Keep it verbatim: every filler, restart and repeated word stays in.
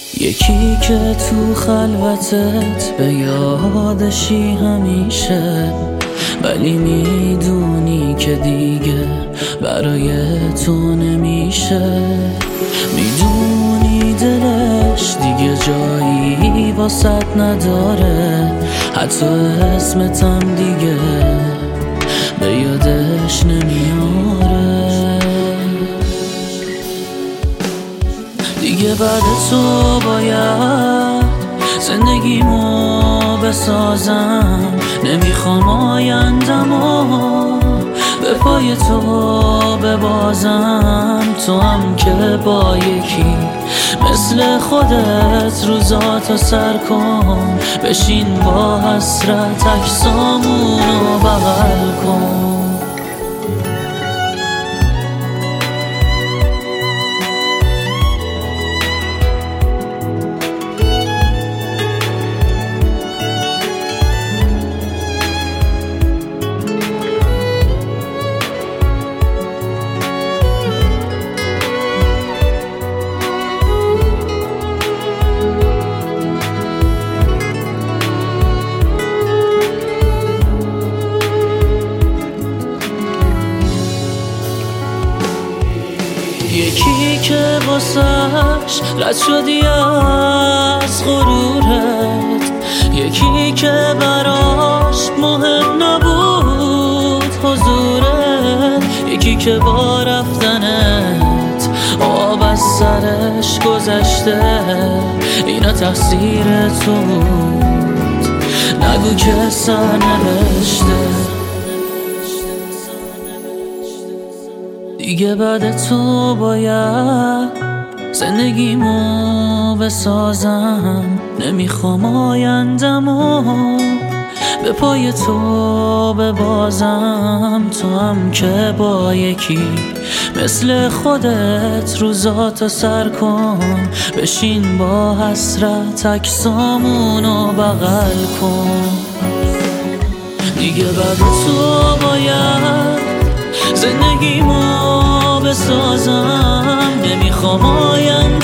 یکی که تو خلوتت به یادشی همیشه، ولی میدونی که دیگه برای تو نمیشه. میدونی دلش دیگه جایی واسط نداره، حتی اسمتم دیگه به یادش نمیاره. دیگه بعد تو باید زندگیمو بسازم، نمیخوام آیندمو به پای تو ببازم. تو هم که با یکی مثل خودت روزاتو سر کن، بشین با حسرت عکسامونو بغل کن. یکی که واسش رد شدی از غرورت، یکی که براش مهم نبود حضورت، یکی که با رفتنت آب از سرش گذشته. اینا تقصیر تو بود، نگو که سرنوشته. دیگه بعد تو باید زندگیمو بسازم، نمیخوام آیندمو به پای تو ببازم. تو هم که با یکی مثل خودت روزاتو سر کن، بشین با حسرت عکسامونو بغل کن. دیگه بعد تو باید زندگیمو بسازم، نمیخوام آینده